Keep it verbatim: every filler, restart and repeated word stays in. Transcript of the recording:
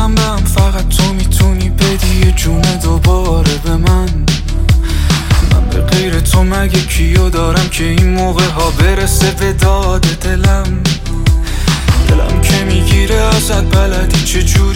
دلم به هم فقط تو میتونی بدی یه جون دوباره به من. من به غیر تو مگه کیو دارم که این موقع ها برسه به داد دلم. دلم که میگیره ازت بلدی چجوری